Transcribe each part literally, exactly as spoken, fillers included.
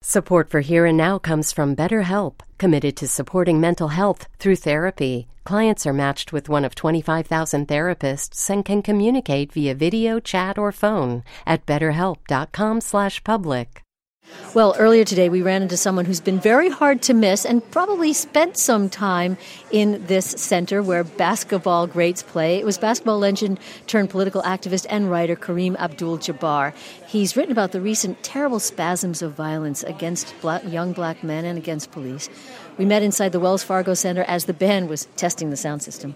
Support for Here and Now comes from BetterHelp, committed to supporting mental health through therapy. Clients are matched with one of twenty-five thousand therapists and can communicate via video, chat, or phone at betterhelp.com slash public. Well, earlier today we ran into someone who's been very hard to miss and probably spent some time in this center where basketball greats play. It was basketball legend turned political activist and writer Kareem Abdul-Jabbar. He's written about the recent terrible spasms of violence against black, young black men and against police. We met inside the Wells Fargo Center as the band was testing the sound system.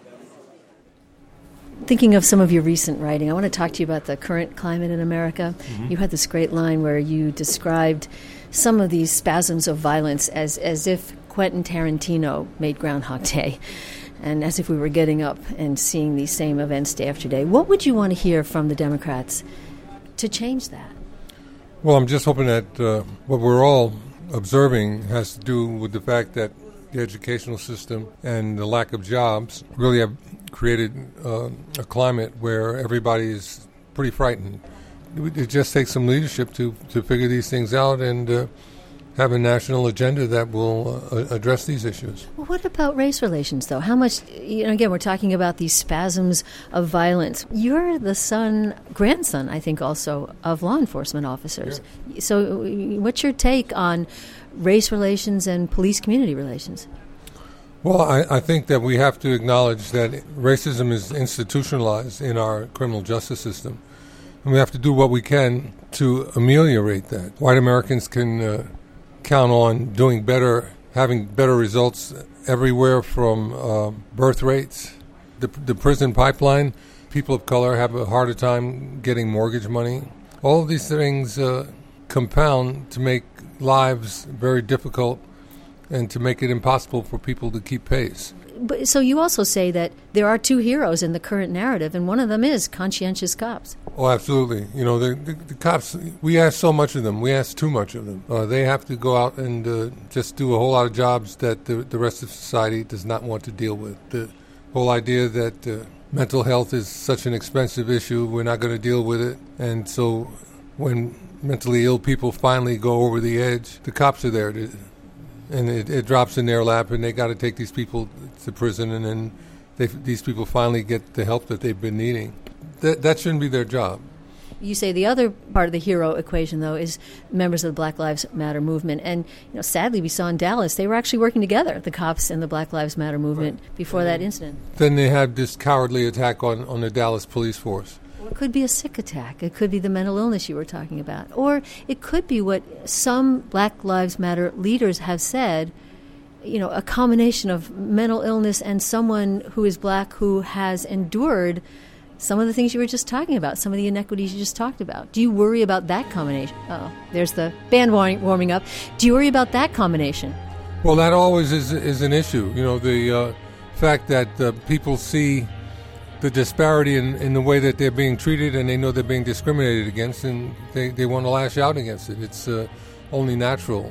Thinking of some of your recent writing, I want to talk to you about the current climate in America. Mm-hmm. You had this great line where you described some of these spasms of violence as, as if Quentin Tarantino made Groundhog Day, and as if we were getting up and seeing these same events day after day. What would you want to hear from the Democrats to change that? Well, I'm just hoping that uh, what we're all observing has to do with the fact that the educational system and the lack of jobs really have created uh, a climate where everybody is pretty frightened. It just takes some leadership to, to figure these things out and uh, have a national agenda that will uh, address these issues. Well, what about race relations, though? How much, you know, again, we're talking about these spasms of violence. You're the son, grandson, I think, also of law enforcement officers. Yeah. So what's your take on race relations and police-community relations? Well, I, I think that we have to acknowledge that racism is institutionalized in our criminal justice system. And we have to do what we can to ameliorate that. White Americans can uh, count on doing better, having better results everywhere from uh, birth rates, the, the prison pipeline. People of color have a harder time getting mortgage money. All of these things uh, compound to make lives very difficult and to make it impossible for people to keep pace. But, so you also say that there are two heroes in the current narrative, and one of them is conscientious cops. Oh, absolutely. You know, the, the, the cops, we ask so much of them. We ask too much of them. Uh, they have to go out and uh, just do a whole lot of jobs that the, the rest of society does not want to deal with. The whole idea that uh, mental health is such an expensive issue, we're not going to deal with it. And so when mentally ill people finally go over the edge, the cops are there to... And it, it drops in their lap, and they got to take these people to prison, and then they, these people finally get the help that they've been needing. That, that shouldn't be their job. You say the other part of the hero equation, though, is members of the Black Lives Matter movement. And you know, sadly, we saw in Dallas, they were actually working together, the cops and the Black Lives Matter movement, right. before and that incident. Then they had this cowardly attack on, on the Dallas police force. It could be a sick attack. It could be the mental illness you were talking about. Or it could be what some Black Lives Matter leaders have said, you know, a combination of mental illness and someone who is black who has endured some of the things you were just talking about, some of the inequities you just talked about. Do you worry about that combination? Oh, there's the band warming up. Do you worry about that combination? Well, that always is, is an issue. You know, the uh, fact that uh, people see the disparity in, in the way that they're being treated, and they know they're being discriminated against, and they, they want to lash out against it. It's uh, only natural.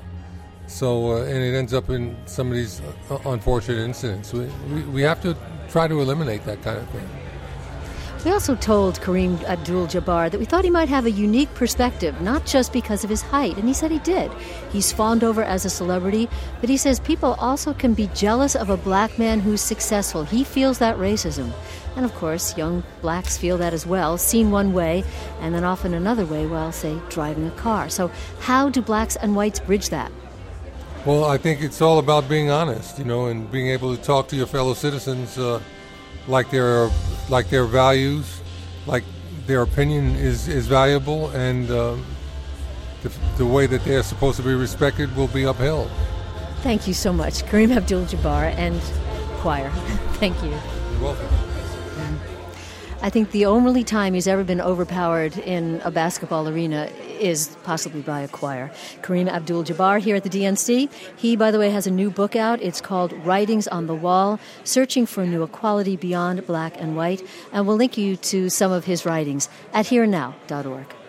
So, uh, and it ends up in some of these uh, unfortunate incidents. We, we, we have to try to eliminate that kind of thing. We also told Kareem Abdul-Jabbar that we thought he might have a unique perspective, not just because of his height, and he said he did. He's fawned over as a celebrity, but he says people also can be jealous of a black man who's successful. He feels that racism. And of course, young blacks feel that as well, seen one way, and then often another way while, say, driving a car. So how do blacks and whites bridge that? Well, I think it's all about being honest, you know, and being able to talk to your fellow citizens uh, like their like their values, like their opinion is, is valuable, and uh, the, the way that they're supposed to be respected will be upheld. Thank you so much, Kareem Abdul-Jabbar and choir. Thank you. You're welcome. I think the only time he's ever been overpowered in a basketball arena is possibly by a choir. Kareem Abdul-Jabbar here at the D N C. He, by the way, has a new book out. It's called Writings on the Wall, Searching for New Equality Beyond Black and White. And we'll link you to some of his writings at here and now dot org.